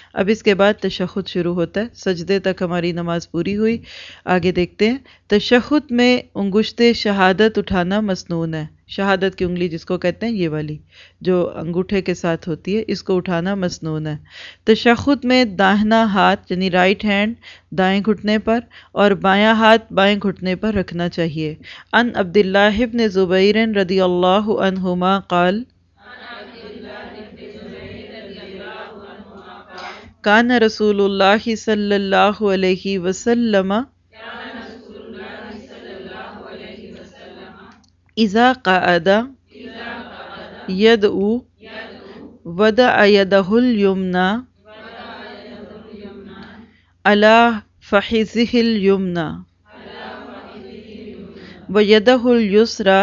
اب اس کے بعد تشہد شروع ہوتا ہے، سجدے تک ہماری نماز پوری ہوئی۔ آگے دیکھتے ہیں، تشہد میں انگشت شہادت اٹھانا مسنون ہے۔ شہادت کی انگلی جس کو کہتے ہیں یہ والی جو انگوٹھے کے ساتھ ہوتی ہے، اس کو اٹھانا مسنون ہے۔ تشہد میں داہنا ہاتھ یعنی رائٹ ہینڈ دائیں گھٹنے پر اور بایاں ہاتھ بائیں گھٹنے پر رکھنا چاہیے۔ ان عبداللہ بن زبیر رضی اللہ عنہما قال کان رسول اللہ صلی اللہ علیہ وسلم اذا قعد یدعو وضع یدہ الیمنی علی فخذہ الیمنی ویدہ الیسری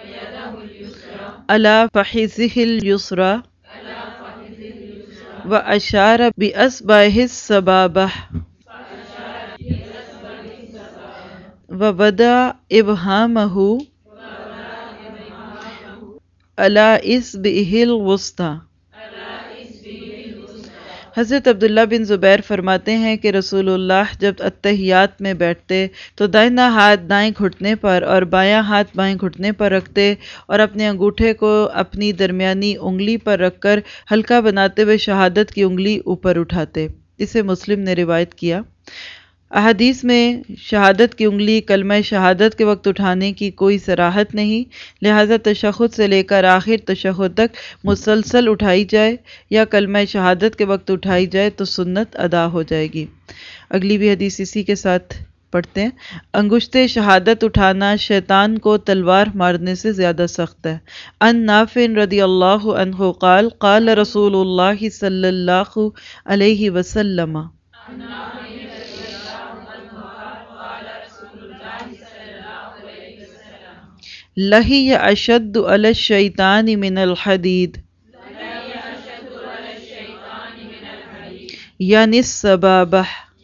علی فخذہ الیسری واشار باصبعہ السبابہ ووضع ابہامہ علی اصبعہ الوسطی۔ حضرت عبداللہ بن زبیر فرماتے ہیں کہ رسول اللہ جب اتحیات میں بیٹھتے تو دائنا ہاتھ دائیں گھٹنے پر اور بایاں ہاتھ بائیں گھٹنے پر رکھتے اور اپنے انگوٹھے کو اپنی درمیانی انگلی پر رکھ کر ہلکا بناتے ہوئے شہادت کی انگلی اوپر اٹھاتے۔ اسے مسلم نے روایت کیا۔ احادیث میں شہادت کی انگلی کلمہ شہادت کے وقت اٹھانے کی کوئی صراحت نہیں، لہٰذا تشہد سے لے کر آخر تشہد تک مسلسل اٹھائی جائے یا کلمہ شہادت کے وقت اٹھائی جائے تو سنت ادا ہو جائے گی۔ اگلی بھی حدیث اسی کے ساتھ پڑھتے ہیں۔ انگشت شہادت اٹھانا شیطان کو تلوار مارنے سے زیادہ سخت ہے۔ ان نافع رضی اللہ عنہ قال قال رسول اللہ صلی اللہ علیہ وسلم لہی اشد علی الشیطان من الحدید یعنی السبابہ۔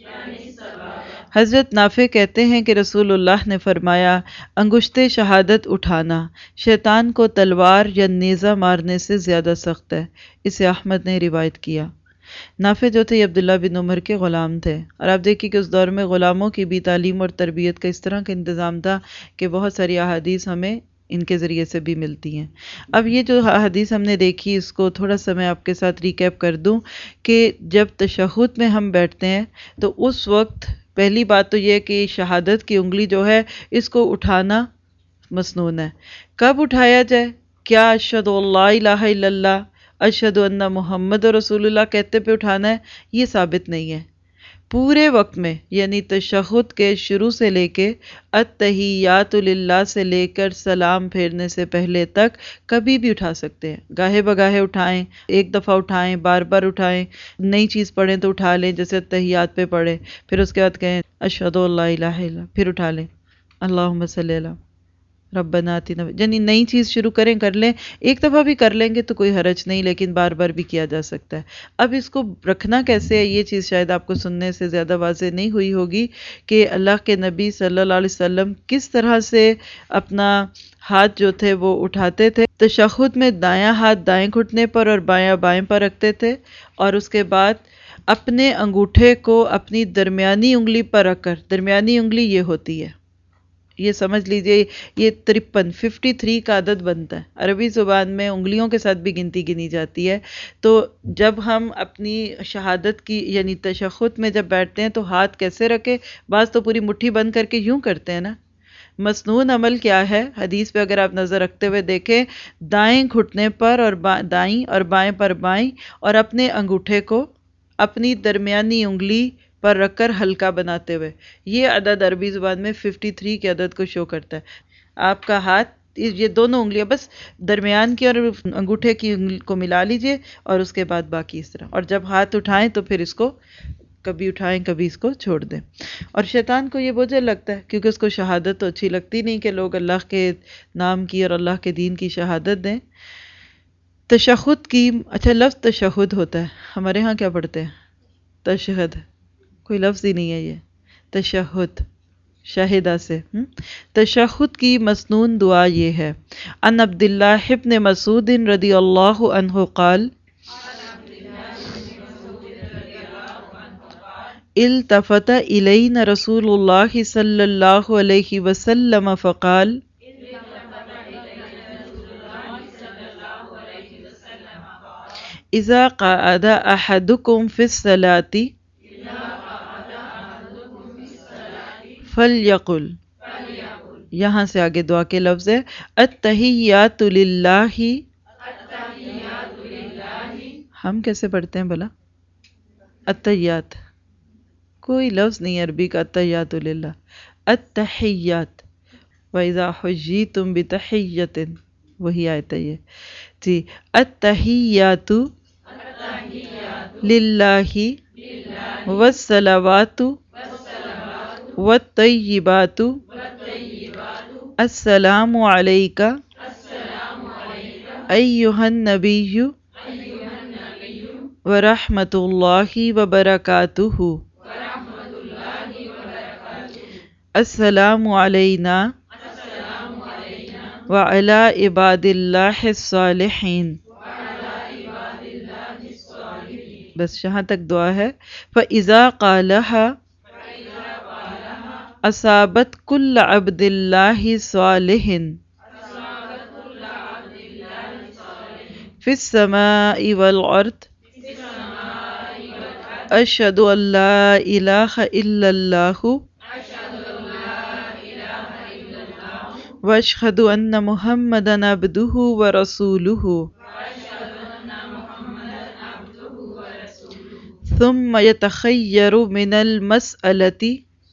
حضرت نافع کہتے ہیں کہ رسول اللہ نے فرمایا انگشت شہادت اٹھانا شیطان کو تلوار یا نیزہ مارنے سے زیادہ سخت ہے۔ اسے احمد نے روایت کیا۔ نافع جو تھے یہ عبداللہ بن عمر کے غلام تھے، اور آپ دیکھیے کہ اس دور میں غلاموں کی بھی تعلیم اور تربیت کا اس طرح کا انتظام تھا کہ بہت ساری احادیث ہمیں ان کے ذریعے سے بھی ملتی ہیں۔ اب یہ جو حدیث ہم نے دیکھی اس کو تھوڑا سا میں آپ کے ساتھ ریکیپ کر دوں کہ جب تشہد میں ہم بیٹھتے ہیں تو اس وقت پہلی بات تو یہ کہ شہادت کی انگلی جو ہے اس کو اٹھانا مسنون ہے۔ کب اٹھایا جائے؟ کیا اشہد اللہ الہ الا اللہ اشہد ان محمد رسول اللہ کہتے پہ اٹھانا ہے؟ یہ ثابت نہیں ہے۔ پورے وقت میں یعنی تشہد کے شروع سے لے کے التحیات للہ سے لے کر سلام پھیرنے سے پہلے تک کبھی بھی اٹھا سکتے ہیں۔ گاہے بگاہے اٹھائیں، ایک دفعہ اٹھائیں، بار بار اٹھائیں، نئی چیز پڑھیں تو اٹھا لیں جیسے التحیات پہ پڑھیں، پھر اس کے بعد کہیں اشہد اللہ الہ الا اللہ، پھر اٹھا لیں اللہم صلی علی ربنا آتنا، یعنی نئی چیز شروع کریں کر لیں، ایک دفعہ بھی کر لیں گے تو کوئی حرج نہیں، لیکن بار بار بھی کیا جا سکتا ہے۔ اب اس کو رکھنا کیسے ہے یہ چیز شاید آپ کو سننے سے زیادہ واضح نہیں ہوئی ہوگی کہ اللہ کے نبی صلی اللہ علیہ وسلم کس طرح سے اپنا ہاتھ جو تھے وہ اٹھاتے تھے۔ تشہد میں دایاں ہاتھ دائیں گھٹنے پر اور بایاں بائیں پر رکھتے تھے، اور اس کے بعد اپنے انگوٹھے کو اپنی درمیانی انگلی پر رکھ کر، درمیانی انگلی یہ ہوتی ہے، یہ سمجھ لیجئے یہ 53 کا عدد بنتا ہے۔ عربی زبان میں انگلیوں کے ساتھ بھی گنتی گنی جاتی ہے۔ تو جب ہم اپنی شہادت کی یعنی تشہد میں جب بیٹھتے ہیں تو ہاتھ کیسے رکھے؟ بعض تو پوری مٹھی بند کر کے یوں کرتے ہیں نا۔ مسنون عمل کیا ہے؟ حدیث پہ اگر آپ نظر رکھتے ہوئے دیکھیں، دائیں گھٹنے پر اور دائیں اور بائیں پر بائیں، اور اپنے انگوٹھے کو اپنی درمیانی انگلی پر رکھ کر ہلکا بناتے ہوئے، یہ عدد عربی زبان میں 53 کے عدد کو شو کرتا ہے۔ آپ کا ہاتھ یہ دونوں انگلیاں بس درمیان کی اور انگوٹھے کی انگلی کو ملا لیجئے، اور اس کے بعد باقی اس طرح، اور جب ہاتھ اٹھائیں تو پھر اس کو کبھی اٹھائیں کبھی اس کو چھوڑ دیں۔ اور شیطان کو یہ بوجھل لگتا ہے کیونکہ اس کو شہادت تو اچھی لگتی نہیں کہ لوگ اللہ کے نام کی اور اللہ کے دین کی شہادت دیں۔ تشہد کی اچھا لفظ تشہد ہوتا ہے، ہمارے ہاں کیا پڑھتے ہیں؟ تشہد، کوئی لفظ ہی نہیں ہے یہ تشہد، شاہدہ سے۔ تشہد کی مسنون دعا یہ ہے۔ ان عبداللہ بن مسعود رضی اللہ عنہ قال التفت الینا رسول اللہ صلی اللہ علیہ وسلم فقال اذا قعد احدکم فی الصلاۃ فلیقل، یہاں سے آگے دعا کے لفظ ہے التحیات للہ، ہم کیسے پڑھتے ہیں بھلا؟ التحیات، کوئی لفظ نہیں عربی کا التحیات للہ، التحیات، وَإِذَا حُيِّيتُم بِتَحِيَّةٍ، وہی آیت ہے یہ جی. التحیات للہ والصلوات والطیبات السلام علیک ایہا النبی ورحمۃ اللہ وبرکاتہ، السلام علینا وعلی عباد اللہ الصالحین. بس یہاں تک دعا ہے. فَإِذَا قَالَهَا اصابت کل عبد اللہ صالح فی السماء والارض اشہد ان لا الہ الا اللہ واشہد ان محمدا عبدہ ورسولہ ثم یتخیر من المسألۃ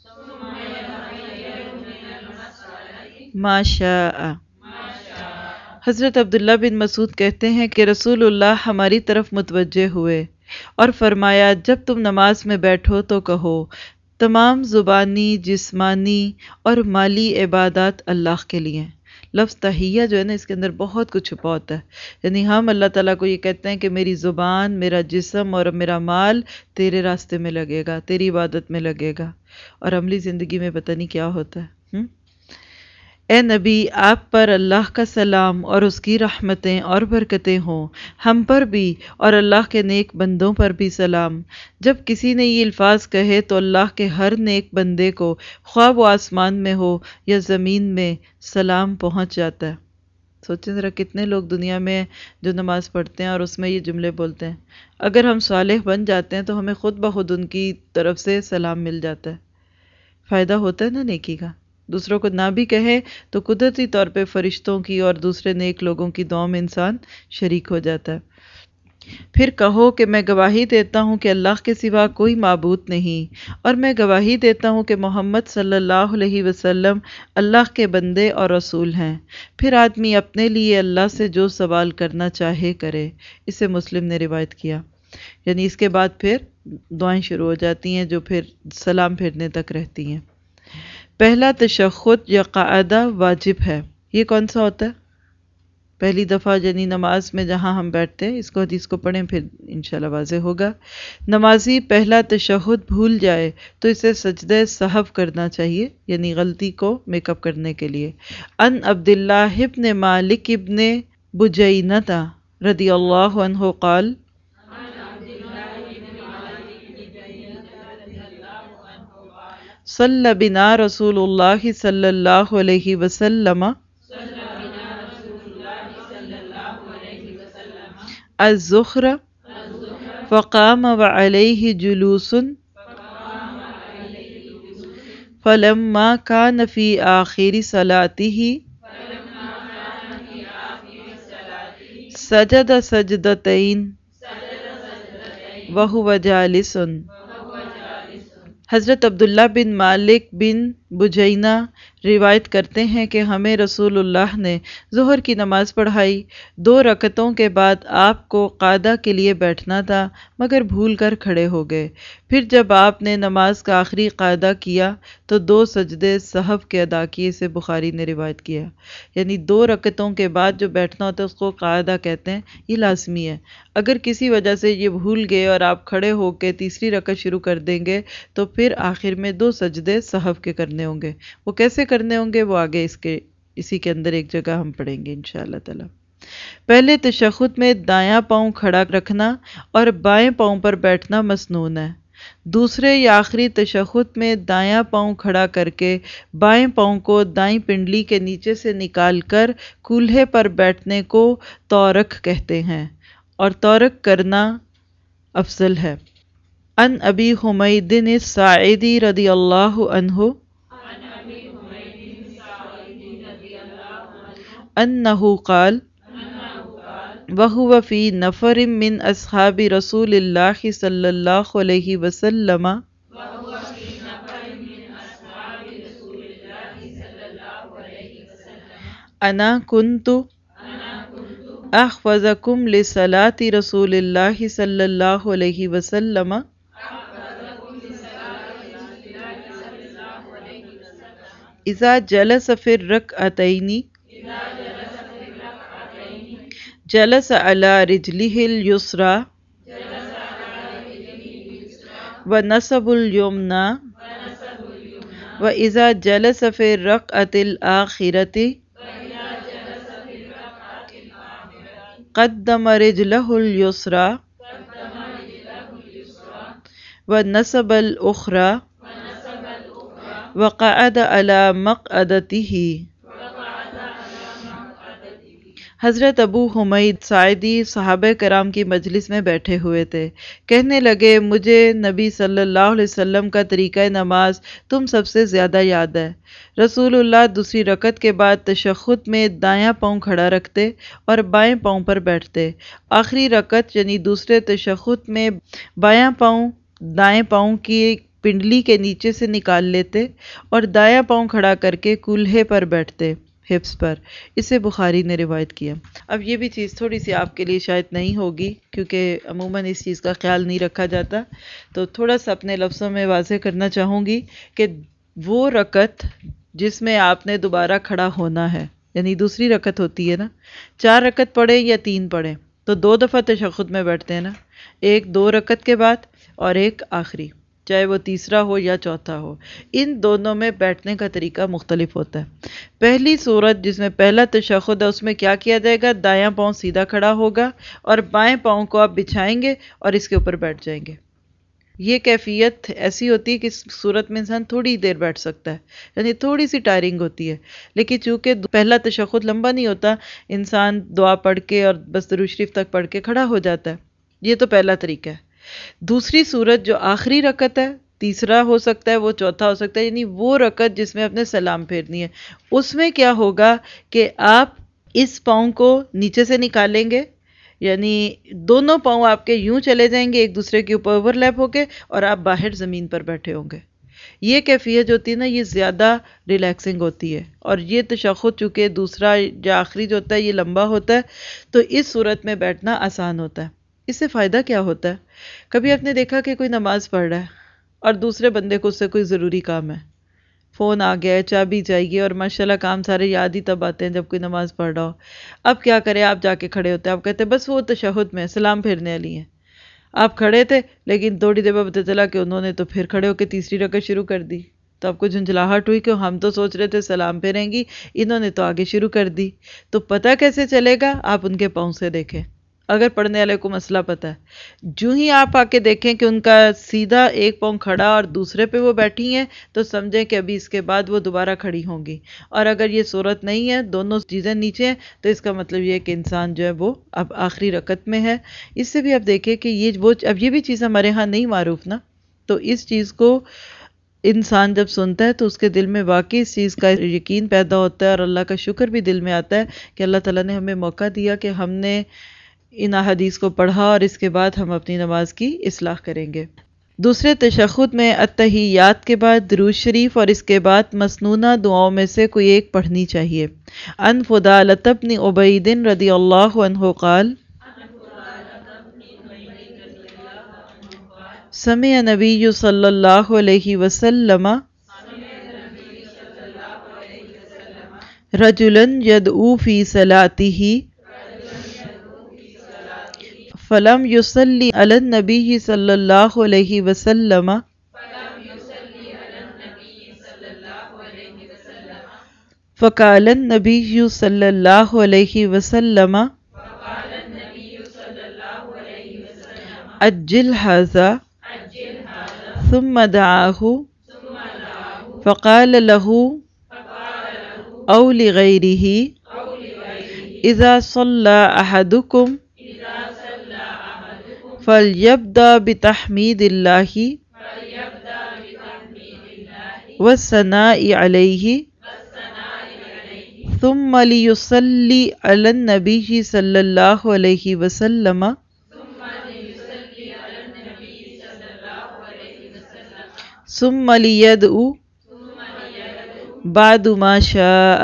ما شاء. حضرت عبداللہ بن مسعود کہتے ہیں کہ رسول اللہ ہماری طرف متوجہ ہوئے اور فرمایا جب تم نماز میں بیٹھو تو کہو تمام زبانی، جسمانی اور مالی عبادات اللہ کے لیے. لفظ تحیہ جو ہے نا اس کے اندر بہت کچھ چھپا ہوتا ہے، یعنی ہم اللہ تعالیٰ کو یہ کہتے ہیں کہ میری زبان، میرا جسم اور میرا مال تیرے راستے میں لگے گا، تیری عبادت میں لگے گا. اور عملی زندگی میں پتہ نہیں کیا ہوتا ہے. اے نبی آپ پر اللہ کا سلام اور اس کی رحمتیں اور برکتیں ہوں، ہم پر بھی اور اللہ کے نیک بندوں پر بھی سلام. جب کسی نے یہ الفاظ کہے تو اللہ کے ہر نیک بندے کو خواہ وہ آسمان میں ہو یا زمین میں سلام پہنچ جاتا ہے. سوچیں ذرا کتنے لوگ دنیا میں جو نماز پڑھتے ہیں اور اس میں یہ جملے بولتے ہیں. اگر ہم صالح بن جاتے ہیں تو ہمیں خود بخود ان کی طرف سے سلام مل جاتا ہے. فائدہ ہوتا ہے نا نیکی کا. دوسروں کو نہ بھی کہے تو قدرتی طور پہ فرشتوں کی اور دوسرے نیک لوگوں کی دعاؤں میں انسان شریک ہو جاتا ہے. پھر کہو کہ میں گواہی دیتا ہوں کہ اللہ کے سوا کوئی معبود نہیں، اور میں گواہی دیتا ہوں کہ محمد صلی اللہ علیہ وسلم اللہ کے بندے اور رسول ہیں. پھر آدمی اپنے لیے اللہ سے جو سوال کرنا چاہے کرے. اسے مسلم نے روایت کیا. یعنی اس کے بعد پھر دعائیں شروع ہو جاتی ہیں جو پھر سلام پھیرنے تک رہتی ہیں. پہلا تشہد یا قاعدہ واجب ہے. یہ کون سا ہوتا ہے؟ پہلی دفعہ یعنی نماز میں جہاں ہم بیٹھتے ہیں. اس کو حدیث کو پڑھیں پھر انشاءاللہ واضح ہوگا. نمازی پہلا تشہد بھول جائے تو اسے سجدہ سہو کرنا چاہیے، یعنی غلطی کو میک اپ کرنے کے لیے. ان عبداللہ ابن مالک ابن بجینہ رضی اللہ عنہ قال صلی بنا رسول اللہ صلی اللہ علیہ وسلم الظہر فقام وعلیہ جلوس فلما کان فی آخر صلاتہ سجد سجدتین وہو جالس. حضرت عبداللہ بن مالک بن بجینہ روایت کرتے ہیں کہ ہمیں رسول اللہ نے ظہر کی نماز پڑھائی. 2 رکعتوں کے بعد آپ کو قعدہ کے لیے بیٹھنا تھا مگر بھول کر کھڑے ہو گئے. پھر جب آپ نے نماز کا آخری قعدہ کیا تو 2 سجدے سہو کے ادا کیے. سے بخاری نے روایت کیا. یعنی 2 رکعتوں کے بعد جو بیٹھنا ہوتا ہے اس کو قعدہ کہتے ہیں. یہ لازمی ہے. اگر کسی وجہ سے یہ بھول گئے اور آپ کھڑے ہو کے تیسری رکعت شروع کر دیں گے تو پھر آخر میں 2 سجدے سہو کے کرنے ہوں گے. وہ کیسے کرنے ہوں گے وہ آگے اسی کے اندر ایک جگہ ہم پڑھیں گے انشاءاللہ تعالی. پہلے تشہد میں دایاں پاؤں کھڑا رکھنا اور بائیں پاؤں پر بیٹھنا مسنون ہے. دوسرے یا آخری تشہد میں دایاں پاؤں کھڑا کر کے بائیں پاؤں کو دائیں پنڈلی کے نیچے سے نکال کر کولہے پر بیٹھنے کو تورک کہتے ہیں، اور تورک کرنا افضل ہے۔ ان ابی حمید الساعدی رضی اللہ عنہ انہ قال وَهُوَ فِي نَفَرٍ مِّنْ أَصْحَابِ رَسُولِ اللَّهِ صلی اللہ علیہ وسلم انا كنت احفظکم لصلاة رسول اللہ صلی اللہ علیہ وسلم اذا جلس فی الرکعتین جلس علی رجلہ الیسری ونصب الیمنی واذا جلس فی الرکعۃ الآخرۃ قدم رجلہ الیسری ونصب الاخری وقعد علی مقعدتہ۔ حضرت ابو حمید ساعدی صحابہ کرام کی مجلس میں بیٹھے ہوئے تھے، کہنے لگے مجھے نبی صلی اللہ علیہ وسلم کا طریقہ نماز تم سب سے زیادہ یاد ہے۔ رسول اللہ دوسری رکعت کے بعد تشہد میں دایاں پاؤں کھڑا رکھتے اور بائیں پاؤں پر بیٹھتے، آخری رکعت یعنی دوسرے تشہد میں بایاں پاؤں دائیں پاؤں کی پنڈلی کے نیچے سے نکال لیتے اور دایاں پاؤں کھڑا کر کے کولہے پر بیٹھتے، ہپس پر۔ اسے بخاری نے روایت کیا۔ اب یہ بھی چیز تھوڑی سی آپ کے لیے شاید نہیں ہوگی کیونکہ عموماً اس چیز کا خیال نہیں رکھا جاتا، تو تھوڑا سا اپنے لفظوں میں واضح کرنا چاہوں گی کہ وہ رکعت جس میں آپ نے دوبارہ کھڑا ہونا ہے، یعنی دوسری رکعت ہوتی ہے نا، 4 رکعت پڑھیں یا 3 پڑھیں تو 2 دفعہ تشہد میں بیٹھتے ہیں نا، ایک 2 رکعت کے بعد اور ایک آخری، چاہے وہ تیسرا ہو یا چوتھا ہو، ان دونوں میں بیٹھنے کا طریقہ مختلف ہوتا ہے۔ پہلی صورت جس میں پہلا تشہد ہے اس میں کیا کیا جائے گا، دایاں پاؤں سیدھا کھڑا ہوگا اور بائیں پاؤں کو آپ بچھائیں گے اور اس کے اوپر بیٹھ جائیں گے۔ یہ کیفیت ایسی ہوتی ہے کہ اس صورت میں انسان تھوڑی دیر بیٹھ سکتا ہے، یعنی تھوڑی سی ٹائرنگ ہوتی ہے، لیکن چونکہ پہلا تشہد لمبا نہیں ہوتا، انسان دعا پڑھ کے اور بس درود شریف تک پڑھ کے کھڑا ہو جاتا ہے۔ یہ تو پہلا طریقہ ہے۔ دوسری صورت جو آخری رکعت ہے، تیسرا ہو سکتا ہے وہ چوتھا ہو سکتا ہے، یعنی وہ رکعت جس میں اپنے سلام پھیرنی ہے، اس میں کیا ہوگا کہ آپ اس پاؤں کو نیچے سے نکالیں گے، یعنی دونوں پاؤں آپ کے یوں چلے جائیں گے ایک دوسرے کے اوپر اوور لیپ ہو کے، اور آپ باہر زمین پر بیٹھے ہوں گے۔ یہ کیفیت جو ہوتی ہے نا، یہ زیادہ ریلیکسنگ ہوتی ہے، اور یہ تشہد چونکہ دوسرا یا آخری جو ہوتا ہے یہ لمبا ہوتا ہے، تو اس صورت میں بیٹھنا آسان ہوتا ہے۔ اس سے فائدہ کیا ہوتا ہے، کبھی آپ نے دیکھا کہ کوئی نماز پڑھ رہا ہے اور دوسرے بندے کو اس سے کوئی ضروری کام ہے، فون آ گیا ہے، چابی چاہیے، اور ماشاءاللہ کام سارے یاد ہی تب آتے ہیں جب کوئی نماز پڑھ رہا ہو۔ اب کیا کریں، آپ جا کے کھڑے ہوتے ہیں، آپ کہتے ہیں بس وہ تشہد میں سلام پھیرنے والی ہیں۔ آپ کھڑے تھے لیکن تھوڑی دیر بعد پتہ چلا کہ انہوں نے تو پھر کھڑے ہو کے تیسری رکعت شروع کر دی، تو آپ کو جھنجھلاہٹ ہوئی کہ ہم تو سوچ رہے تھے سلام پھیریں گی، انہوں نے تو آگے شروع کر دی۔ تو پتہ کیسے چلے گا، آپ ان کے پاؤں سے دیکھیں، اگر پڑھنے والے کو مسئلہ پتہ ہے، جو ہی آپ آ کے دیکھیں کہ ان کا سیدھا ایک پاؤں کھڑا اور دوسرے پہ وہ بیٹھی ہیں، تو سمجھیں کہ ابھی اس کے بعد وہ دوبارہ کھڑی ہوں گی، اور اگر یہ صورت نہیں ہے، دونوں چیزیں نیچے ہیں، تو اس کا مطلب یہ ہے کہ انسان جو ہے وہ اب آخری رکعت میں ہے۔ اس سے بھی آپ دیکھیں کہ اب یہ بھی چیز ہمارے ہاں نہیں معروف نا، تو اس چیز کو انسان جب سنتا ہے تو اس کے دل میں واقعی اس چیز کا یقین پیدا ہوتا ہے، اور اللہ کا شکر بھی دل میں آتا ہے کہ اللہ تعالیٰ نے ہمیں موقع دیا کہ ہم نے ان احادیث کو پڑھا، اور اس کے بعد ہم اپنی نماز کی اصلاح کریں گے۔ دوسرے تشہد میں التحیات کے بعد درود شریف اور اس کے بعد مسنونہ دعاؤں میں سے کوئی ایک پڑھنی چاہیے۔ عن فضالۃ بن عبید رضی اللہ عنہ قال سمع نبی صلی اللہ علیہ وسلم رجلا يدعو في صلاته فلم يصلي على النبي صلی اللہ علیہ وسلم فقال النبي صلی اللہ علیہ وسلم اجل هذا ثم دعاه فقال له أو لغيره إذا صلى أحدكم فليبدأ بتحميد الله والثناء عليه ثم ليصلي على النبي صلى الله عليه وسلم ثم ليدعو بعد ما شاء۔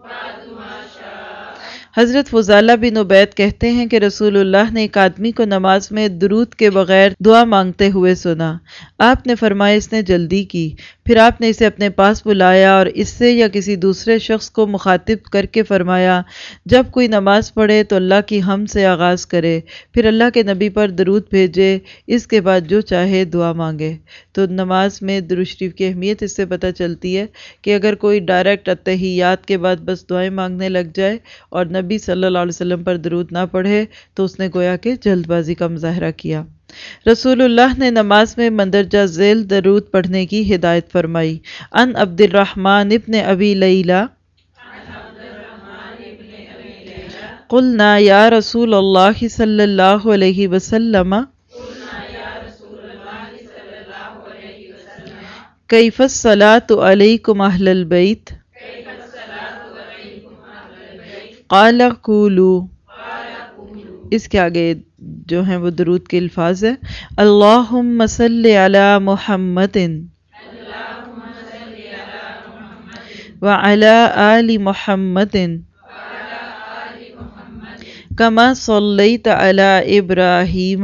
حضرت فضالہ بن عبید کہتے ہیں کہ رسول اللہ نے ایک آدمی کو نماز میں درود کے بغیر دعا مانگتے ہوئے سنا۔ آپ نے فرمایا اس نے جلدی کی۔ پھر آپ نے اسے اپنے پاس بلایا اور اس سے یا کسی دوسرے شخص کو مخاطب کر کے فرمایا جب کوئی نماز پڑھے تو اللہ کی حمد سے آغاز کرے، پھر اللہ کے نبی پر درود بھیجے، اس کے بعد جو چاہے دعا مانگے۔ تو نماز میں درود شریف کی اہمیت اس سے پتہ چلتی ہے کہ اگر کوئی ڈائریکٹ اتحیات کے بعد بس دعائیں مانگنے لگ جائے اور نبی صلی اللہ علیہ وسلم پر درود نہ پڑھے تو اس نے گویا کہ جلد بازی کا مظاہرہ کیا۔ رسول اللہ نے نماز میں مندرجہ ذیل درود پڑھنے کی ہدایت فرمائی۔ ان عبد الرحمن ابن ابی لیلہ قلنا یا رسول اللہ صلی اللہ علیہ وسلم کیف الصلاۃ علیکم اہل البیت قال قولوا، اس کے آگے جو ہیں وہ درود کے الفاظ ہیں اللہم صلی علی محمد وعلی آل محمد کما صلیت علی ابراہیم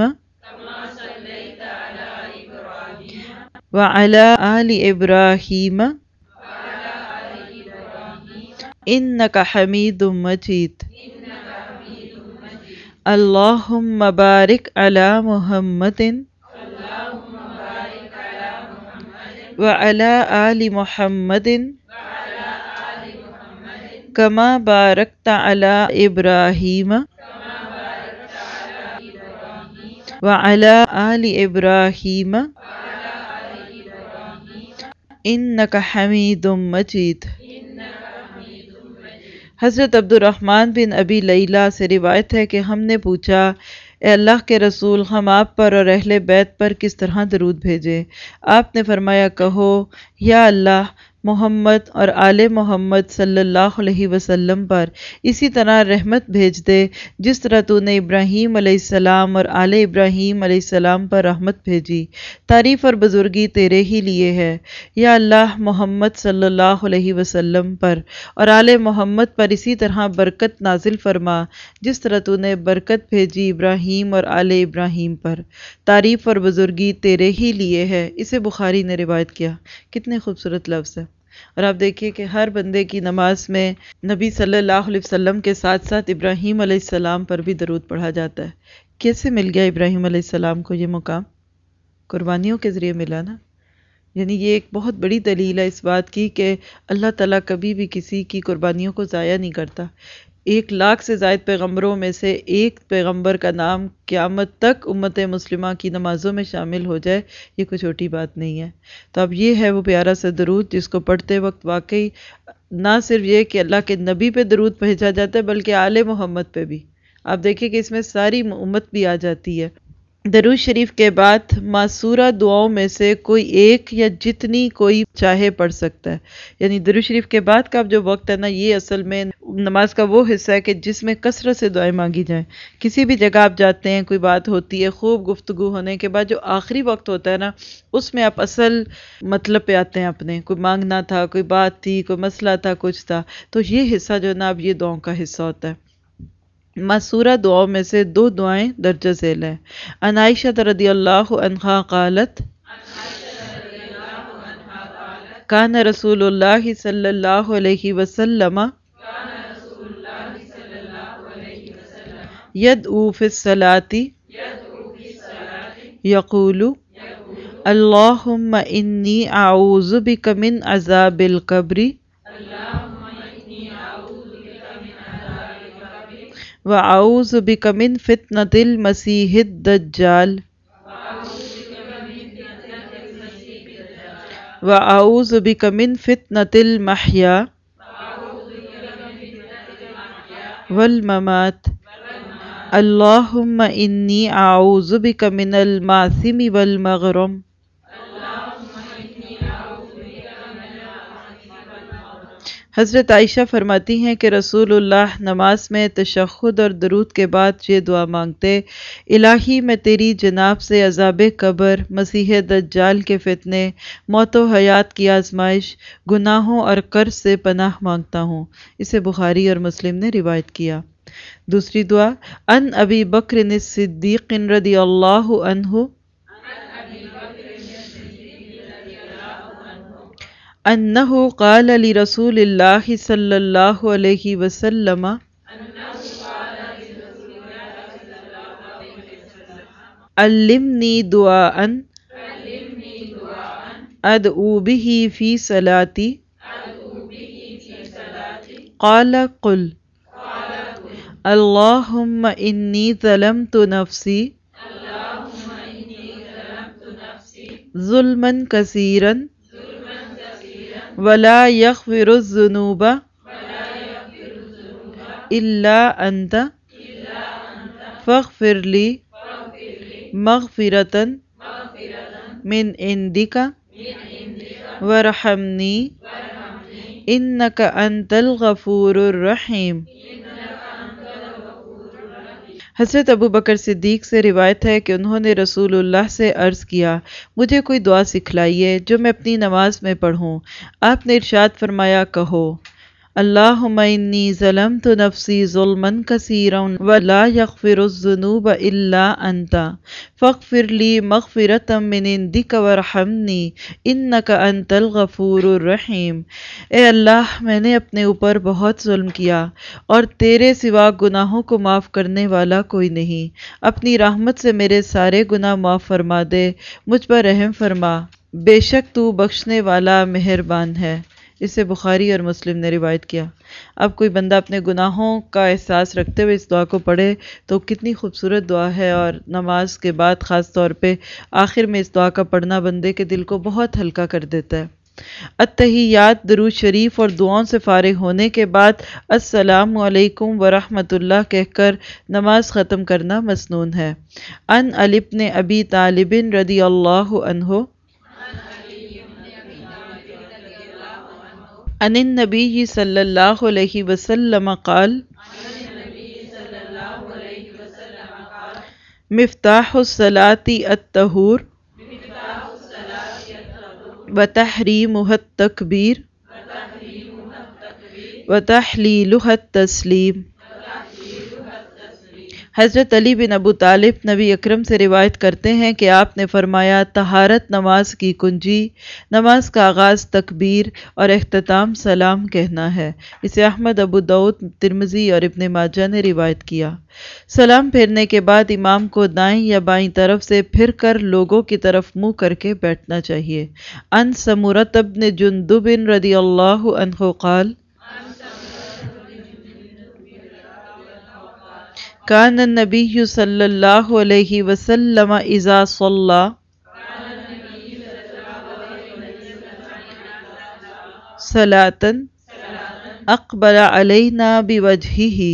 وعلی آل ابراہیم انک حمید مجید اللہم بارک علی محمد وعلی آل محمد کما بارکت علی ابراہیم وعلی آل ابراہیم انک حمید مجید۔ حضرت عبد الرحمن بن ابی لیلہ سے روایت ہے کہ ہم نے پوچھا اے اللہ کے رسول ہم آپ پر اور اہل بیت پر کس طرح درود بھیجیں؟ آپ نے فرمایا کہو یا اللہ محمد اور آل محمد صلی اللہ علیہ وسلم پر اسی طرح رحمت بھیج دے جس طرح تو نے ابراہیم علیہ السلام اور آل ابراہیم علیہ السلام پر رحمت بھیجی، تعریف اور بزرگی تیرے ہی لیے ہے۔ یا اللہ محمد صلی اللہ علیہ وسلم پر اور آل محمد پر اسی طرح برکت نازل فرما جس طرح تو نے برکت بھیجی ابراہیم اور آل ابراہیم پر، تعریف اور بزرگی تیرے ہی لیے ہے۔ اسے بخاری نے روایت کیا۔ کتنے خوبصورت لفظ ہے۔ اور آپ دیکھیے کہ ہر بندے کی نماز میں نبی صلی اللہ علیہ وسلم کے ساتھ ساتھ ابراہیم علیہ السلام پر بھی درود پڑھا جاتا ہے۔ کیسے مل گیا ابراہیم علیہ السلام کو یہ مقام؟ قربانیوں کے ذریعے ملا نا۔ یعنی یہ ایک بہت بڑی دلیل ہے اس بات کی کہ اللہ تعالیٰ کبھی بھی کسی کی قربانیوں کو ضائع نہیں کرتا۔ 1,00,000 سے زائد پیغمبروں میں سے ایک پیغمبر کا نام قیامت تک امت مسلمہ کی نمازوں میں شامل ہو جائے، یہ کوئی چھوٹی بات نہیں ہے۔ تو اب یہ ہے وہ پیارا سا درود جس کو پڑھتے وقت واقعی نہ صرف یہ کہ اللہ کے نبی پہ درود بھیجا جاتا ہے بلکہ آل محمد پہ بھی۔ آپ دیکھیں کہ اس میں ساری امت بھی آ جاتی ہے۔ درود شریف کے بعد معصورہ دعاؤں میں سے کوئی ایک یا جتنی کوئی چاہے پڑھ سکتا ہے۔ یعنی درود شریف کے بعد کا جو وقت ہے نا، یہ اصل میں نماز کا وہ حصہ ہے کہ جس میں کثرت سے دعائیں مانگی جائیں۔ کسی بھی جگہ آپ جاتے ہیں، کوئی بات ہوتی ہے، خوب گفتگو ہونے کے بعد جو آخری وقت ہوتا ہے نا، اس میں آپ اصل مطلب پہ آتے ہیں اپنے، کوئی مانگنا تھا، کوئی بات تھی، کوئی مسئلہ تھا، کچھ تھا، تو یہ حصہ جو ہے نا اب یہ دعاؤں کا حصہ ہوتا ہے۔ معصورہ دعاؤں میں سے 2 دعائیں درجہ ذیل ہیں۔ عن عائشہ رضی اللہ عنہا قالت کان رسول اللہ صلی اللہ علیہ وسلم یدعو فی الصلاۃ یقول اللہم انی اعوذ بک من عذاب القبر وَأَعُوذُ بِكَ مِن فِتْنَةِ الْمَسِيحِ الدَّجَّالِ وأعوذ بك من فتنة المحيا والممات اللهم إني أعوذ بك من المعثم والمغرم. حضرت عائشہ فرماتی ہیں کہ رسول اللہ نماز میں تشہد اور درود کے بعد یہ دعا مانگتے: الہی میں تیری جناب سے عذاب قبر، مسیح دجال کے فتنے، موت و حیات کی آزمائش، گناہوں اور قرض سے پناہ مانگتا ہوں. اسے بخاری اور مسلم نے روایت کیا. دوسری دعا: ان ابی بکر الصدیق رضی اللہ عنہ انہ قال لرسول اللہ صلی اللہ علیہ وسلم علمنی دعاء ادعو به فی صلاتی قال قل اللہم انی ظلمت نفسی ظلما کثیرا ولا یغفر الذنوب الا انت فاغفر لی مغفرۃ من عندک وارحمنی انک انت الغفور الرحیم. حضرت ابو بکر صدیق سے روایت ہے کہ انہوں نے رسول اللہ سے عرض کیا: مجھے کوئی دعا سکھلائیے جو میں اپنی نماز میں پڑھوں. آپ نے ارشاد فرمایا: کہو اللہم انی ظلمت نفسی ظلما کثیرا ولا یغفر الذنوب الا انت فاغفر لی مغفرۃ من عندک وارحمنی انک انت الغفور الرحیم. اے اللہ، میں نے اپنے اوپر بہت ظلم کیا اور تیرے سوا گناہوں کو معاف کرنے والا کوئی نہیں. اپنی رحمت سے میرے سارے گناہ معاف فرما دے، مجھ پر رحم فرما، بے شک تو بخشنے والا مہربان ہے. اسے بخاری اور مسلم نے روایت کیا. اب کوئی بندہ اپنے گناہوں کا احساس رکھتے ہوئے اس دعا کو پڑھے تو کتنی خوبصورت دعا ہے، اور نماز کے بعد خاص طور پہ آخر میں اس دعا کا پڑھنا بندے کے دل کو بہت ہلکا کر دیتا ہے. التحیات، درود شریف اور دعاؤں سے فارغ ہونے کے بعد السلام علیکم ورحمۃ اللہ کہہ کر نماز ختم کرنا مسنون ہے. ان علی بن ابی طالب رضی اللہ عنہ ان النبی صلی اللہ علیہ وسلم قال مفتاح الصلاۃ الطہور وتحریمها التکبیر وتحلیلها التسلیم. حضرت علی بن ابو طالب نبی اکرم سے روایت کرتے ہیں کہ آپ نے فرمایا: طہارت نماز کی کنجی، نماز کا آغاز تکبیر اور اختتام سلام کہنا ہے. اسے احمد، ابو داؤد، ترمذی اور ابن ماجہ نے روایت کیا. سلام پھیرنے کے بعد امام کو دائیں یا بائیں طرف سے پھر کر لوگوں کی طرف منہ کر کے بیٹھنا چاہیے. ان سمرۃ بن جندب رضی اللہ عنہ قال کان النبی صلی اللہ علیہ وسلم اذا صلی صلاۃ اقبل علینا بوجہہ.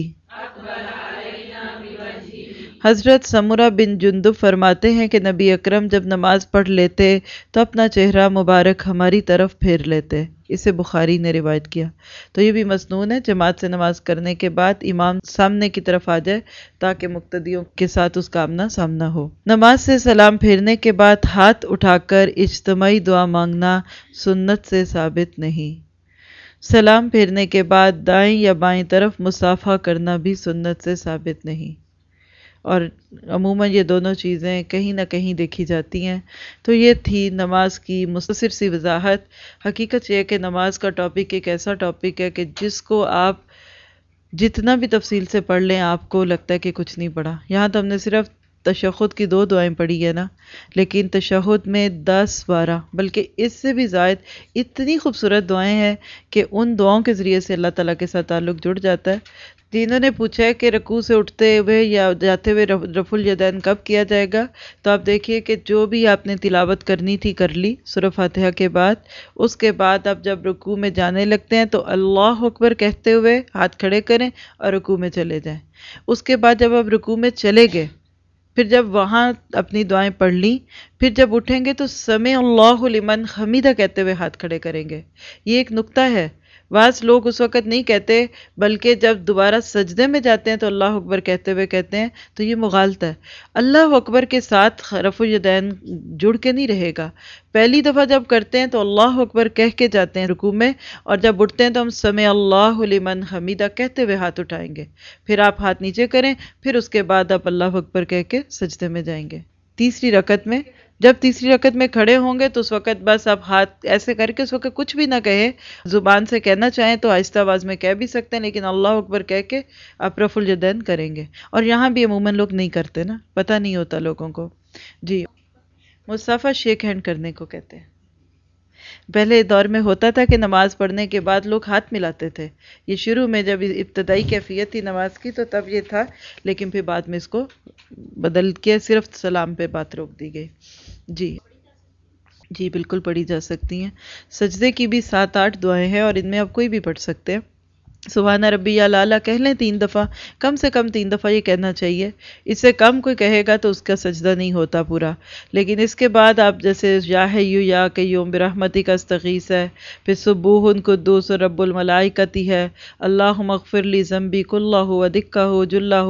حضرت سمرہ بن جندب فرماتے ہیں کہ نبی اکرم جب نماز پڑھ لیتے تو اپنا چہرہ مبارک ہماری طرف پھیر لیتے. اسے بخاری نے روایت کیا. تو یہ بھی مسنون ہے جماعت سے نماز کرنے کے بعد امام سامنے کی طرف آ جائے تاکہ مقتدیوں کے ساتھ اس کا آمنا سامنا ہو. نماز سے سلام پھیرنے کے بعد ہاتھ اٹھا کر اجتماعی دعا مانگنا سنت سے ثابت نہیں. سلام پھیرنے کے بعد دائیں یا بائیں طرف مصافحہ کرنا بھی سنت سے ثابت نہیں، اور عموماً یہ دونوں چیزیں کہیں نہ کہیں دیکھی جاتی ہیں. تو یہ تھی نماز کی مختصر سی وضاحت. حقیقت یہ ہے کہ نماز کا ٹاپک ایک ایسا ٹاپک ہے کہ جس کو آپ جتنا بھی تفصیل سے پڑھ لیں آپ کو لگتا ہے کہ کچھ نہیں پڑھا. یہاں تو ہم نے صرف تشہد کی 2 دعائیں پڑھی ہے نا، لیکن تشہد میں 10-12 بلکہ اس سے بھی زائد اتنی خوبصورت دعائیں ہیں کہ ان دعاؤں کے ذریعے سے اللہ تعالیٰ کے ساتھ تعلق جڑ جاتا ہے. جی انہوں نے پوچھا ہے کہ رکوع سے اٹھتے ہوئے یا جاتے ہوئے رفع الیدین کب کیا جائے گا؟ تو آپ دیکھیے کہ جو بھی آپ نے تلاوت کرنی تھی کر لی سورہ فاتحہ کے بعد، اس کے بعد آپ جب رکوع میں جانے لگتے ہیں تو اللہ اکبر کہتے ہوئے ہاتھ کھڑے کریں اور رکوع میں چلے جائیں۔ اس کے بعد جب آپ رکوع میں چلے گئے، پھر جب وہاں اپنی دعائیں پڑھ لیں، پھر جب اٹھیں گے تو سمع اللہ لمن حمیدہ کہتے ہوئے ہاتھ کھڑے کریں گے۔ یہ ایک نکتہ ہے، بعض لوگ اس وقت نہیں کہتے بلکہ جب دوبارہ سجدے میں جاتے ہیں تو اللہ اکبر کہتے ہوئے کہتے ہیں، تو یہ مغالطہ ہے۔ اللہ اکبر کے ساتھ رفع الیدین جڑ کے نہیں رہے گا۔ پہلی دفعہ جب کرتے ہیں تو اللہ اکبر کہہ کے جاتے ہیں رکوع میں، اور جب اٹھتے ہیں تو ہم سمع اللہ لمن حمیدہ کہتے ہوئے ہاتھ اٹھائیں گے، پھر آپ ہاتھ نیچے کریں، پھر اس کے بعد آپ اللہ اکبر کہہ کے سجدے میں جائیں گے۔ تیسری رکعت میں جب تیسری رکعت میں کھڑے ہوں گے تو اس وقت بس آپ ہاتھ ایسے کر کے اس وقت کچھ بھی نہ کہیں، زبان سے کہنا چاہیں تو آہستہ آواز میں کہہ بھی سکتے ہیں، لیکن اللہ اکبر کہہ کے آپ رفع الیدین کریں گے۔ اور یہاں بھی عموماً لوگ نہیں کرتے نا، پتہ نہیں ہوتا لوگوں کو۔ جی مصافحہ شیک ہینڈ کرنے کو کہتے ہیں۔ پہلے دور میں ہوتا تھا کہ نماز پڑھنے کے بعد لوگ ہاتھ ملاتے تھے، یہ شروع میں جب ابتدائی کیفیت تھی نماز کی تو تب یہ تھا، لیکن پھر بعد میں اس کو بدل کے صرف سلام پہ بات روک دی گئی۔ جی جی بالکل پڑھی جا سکتی ہیں۔ سجدے کی بھی 7-8 دعائیں ہیں اور ان میں آپ کوئی بھی پڑھ سکتے ہیں۔ سبحان ربی الاعلیٰ کہہ لیں 3 دفعہ، کم سے کم 3 دفعہ یہ کہنا چاہیے، اس سے کم کوئی کہے گا تو اس کا سجدہ نہیں ہوتا پورا۔ لیکن اس کے بعد آپ جیسے یا حیّ یا قیوم برحمتک استغیث ہے، پھر سبوح قدوس رب الملائکۃ ہے، اللہم اغفر لی ذنبی کلہ ودکہ جلہ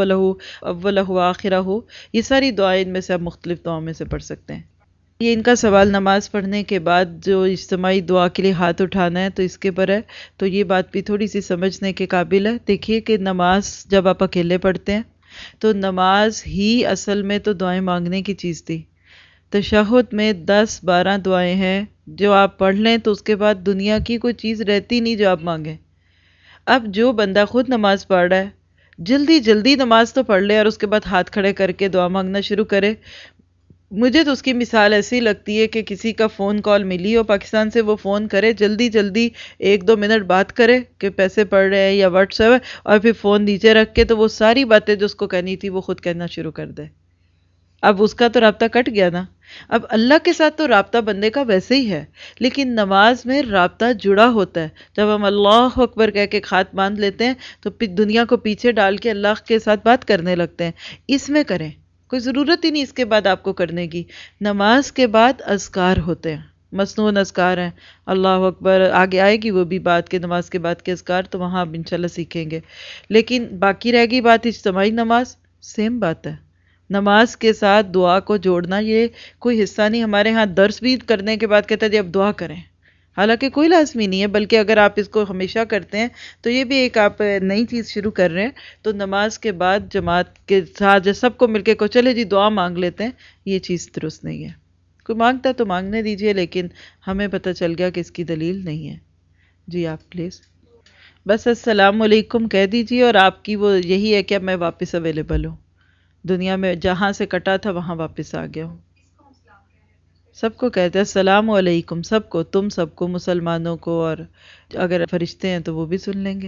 اولہ وآخرہ، یہ ساری دعائیں ان میں سے آپ مختلف دعاؤں میں سے پڑھ سکتے ہیں۔ یہ ان کا سوال نماز پڑھنے کے بعد جو اجتماعی دعا کے لیے ہاتھ اٹھانا ہے تو اس کے پر ہے، تو یہ بات بھی تھوڑی سی سمجھنے کے قابل ہے۔ دیکھیے کہ نماز جب آپ اکیلے پڑھتے ہیں تو نماز ہی اصل میں تو دعائیں مانگنے کی چیز تھی۔ تشہد میں 10-12 دعائیں ہیں جو آپ پڑھ لیں تو اس کے بعد دنیا کی کوئی چیز رہتی نہیں جو آپ مانگیں۔ اب جو بندہ خود نماز پڑھ رہا ہے جلدی جلدی نماز تو پڑھ لے اور اس کے بعد ہاتھ کھڑے کر کے دعا مانگنا شروع کرے۔ مجھے تو اس کی مثال ایسی لگتی ہے کہ کسی کا فون کال ملی ہو پاکستان سے، وہ فون کرے جلدی جلدی 1-2 منٹ بات کرے کہ پیسے پڑ رہے ہیں یا واٹس ایپ، اور پھر فون نیچے رکھ کے تو وہ ساری باتیں جو اس کو کہنی تھی وہ خود کہنا شروع کر دے۔ اب اس کا تو رابطہ کٹ گیا نا۔ اب اللہ کے ساتھ تو رابطہ بندے کا ویسے ہی ہے، لیکن نماز میں رابطہ جڑا ہوتا ہے۔ جب ہم اللہ اکبر کہہ کے ہاتھ باندھ لیتے ہیں تو دنیا کو پیچھے ڈال کے اللہ کے ساتھ بات کرنے لگتے ہیں۔ اس میں کریں، کوئی ضرورت ہی نہیں اس کے بعد آپ کو کرنے کی۔ نماز کے بعد اذکار ہوتے ہیں، مسنون اذکار ہیں، اللہ اکبر، آگے آئے گی وہ بھی بات کہ نماز کے بعد کے اذکار، تو وہاں آپ انشاءاللہ سیکھیں گے۔ لیکن باقی رہ گئی بات اجتماعی نماز، سیم بات ہے۔ نماز کے ساتھ دعا کو جوڑنا یہ کوئی حصہ نہیں۔ ہمارے ہاں درس بھی کرنے کے بعد کہتا ہے جی اب دعا کریں، حالانکہ کوئی لازمی نہیں ہے، بلکہ اگر آپ اس کو ہمیشہ کرتے ہیں تو یہ بھی ایک آپ نئی چیز شروع کر رہے ہیں۔ تو نماز کے بعد جماعت کے ساتھ سب کو مل کے کو چلے جی دعا مانگ لیتے ہیں، یہ چیز درست نہیں ہے۔ کوئی مانگتا ہے تو مانگنے دیجئے، لیکن ہمیں پتہ چل گیا کہ اس کی دلیل نہیں ہے۔ جی آپ پلیز بس السلام علیکم کہہ دیجئے، اور آپ کی وہ یہی ہے کہ اب میں واپس اویلیبل ہوں، دنیا میں جہاں سے کٹا تھا وہاں واپس آ گیا ہوں۔ سب کو کہتے ہیں السلام علیکم، سب کو، تم سب کو، مسلمانوں کو، اور اگر فرشتے ہیں تو وہ بھی سن لیں گے۔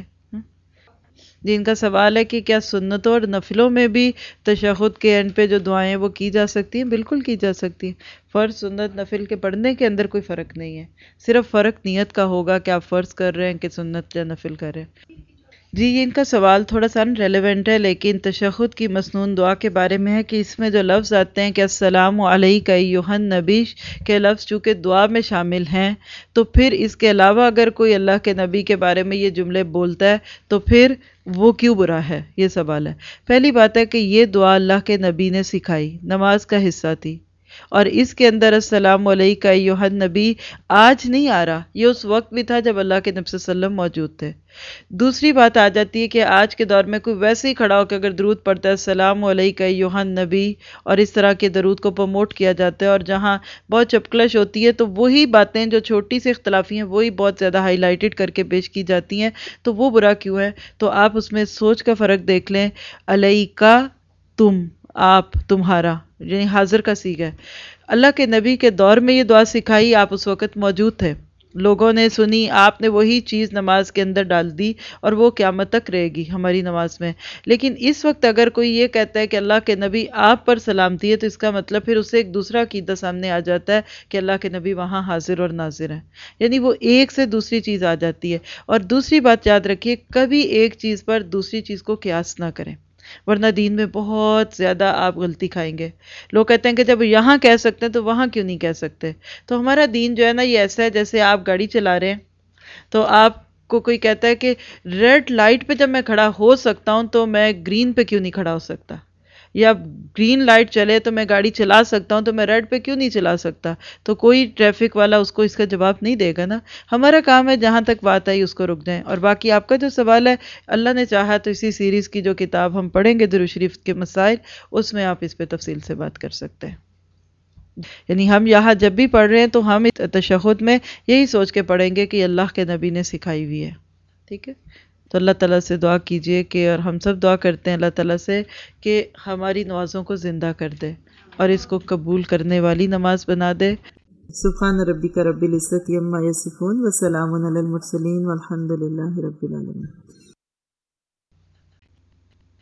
جی ان کا سوال ہے کہ کیا سنتوں اور نفلوں میں بھی تشہد کے اینڈ پہ جو دعائیں ہیں وہ کی جا سکتی ہیں؟ بالکل کی جا سکتی ہیں۔ فرض، سنت، نفل کے پڑھنے کے اندر کوئی فرق نہیں ہے، صرف فرق نیت کا ہوگا کہ آپ فرض کر رہے ہیں کہ سنت یا نفل کر رہے ہیں۔ جی ان کا سوال تھوڑا سا ریلیونٹ ہے، لیکن تشہد کی مسنون دعا کے بارے میں ہے کہ اس میں جو لفظ آتے ہیں کہ السلام علیک ایھا النبی کے لفظ چونکہ دعا میں شامل ہیں، تو پھر اس کے علاوہ اگر کوئی اللہ کے نبی کے بارے میں یہ جملے بولتا ہے تو پھر وہ کیوں برا ہے، یہ سوال ہے۔ پہلی بات ہے کہ یہ دعا اللہ کے نبی نے سکھائی، نماز کا حصہ تھی، اور اس کے اندر السلام علیک ایھا النبی آج نہیں آ رہا، یہ اس وقت بھی تھا جب اللہ کے نبی صلی اللہ علیہ وسلم موجود تھے۔ دوسری بات آ جاتی ہے کہ آج کے دور میں کوئی ویسے ہی کھڑا ہو کہ اگر درود پڑھتا ہے السلام علیک ایھا النبی، اور اس طرح کے درود کو پروموٹ کیا جاتا ہے، اور جہاں بہت چپکلش ہوتی ہے تو وہی باتیں جو چھوٹی سی اختلافی ہیں وہی بہت زیادہ ہائی لائٹڈ کر کے پیش کی جاتی ہیں، تو وہ برا کیوں ہے؟ تو آپ اس میں سوچ کا فرق دیکھ لیں۔ علیکہ، تم، آپ، تمہارا، یعنی حاضر کا صیغہ ہے۔ اللہ کے نبی کے دور میں یہ دعا سکھائی، آپ اس وقت موجود تھے، لوگوں نے سنی، آپ نے وہی چیز نماز کے اندر ڈال دی اور وہ قیامت تک رہے گی ہماری نماز میں۔ لیکن اس وقت اگر کوئی یہ کہتا ہے کہ اللہ کے نبی آپ پر سلامتی ہے، تو اس کا مطلب پھر اسے ایک دوسرا عقیدہ سامنے آ جاتا ہے کہ اللہ کے نبی وہاں حاضر اور ناظر ہیں، یعنی وہ ایک سے دوسری چیز آ جاتی ہے۔ اور دوسری بات یاد رکھیے، کبھی ایک چیز پر دوسری چیز کو قیاس نہ کریں، ورنہ دین میں بہت زیادہ آپ غلطی کھائیں گے۔ لوگ کہتے ہیں کہ جب یہاں کہہ سکتے ہیں تو وہاں کیوں نہیں کہہ سکتے؟ تو ہمارا دین جو ہے نا یہ ایسا ہے جیسے آپ گاڑی چلا رہے ہیں، تو آپ کو کوئی کہتا ہے کہ ریڈ لائٹ پہ جب میں کھڑا ہو سکتا ہوں تو میں گرین پہ کیوں نہیں کھڑا ہو سکتا، یا گرین لائٹ چلے تو میں گاڑی چلا سکتا ہوں تو میں ریڈ پہ کیوں نہیں چلا سکتا؟ تو کوئی ٹریفک والا اس کو اس کا جواب نہیں دے گا نا۔ ہمارا کام ہے جہاں تک بات آئی اس کو رک جائیں، اور باقی آپ کا جو سوال ہے، اللہ نے چاہا تو اسی سیریز کی جو کتاب ہم پڑھیں گے درود شریف کے مسائل، اس میں آپ اس پہ تفصیل سے بات کر سکتے ہیں۔ یعنی ہم یہاں جب بھی پڑھ رہے ہیں تو ہم تشہد میں یہی سوچ کے پڑھیں گے کہ اللہ کے نبی نے سکھائی ہوئی ہے، ٹھیک ہے؟ تو اللہ تعالیٰ سے دعا کیجئے کہ، اور ہم سب دعا کرتے ہیں اللہ تعالیٰ سے کہ ہماری نمازوں کو زندہ کر دے اور اس کو قبول کرنے والی نماز بنا دے۔ سبحان ربک رب العزت عما یصفون وسلام علی المرسلین والحمد للہ رب العالمین۔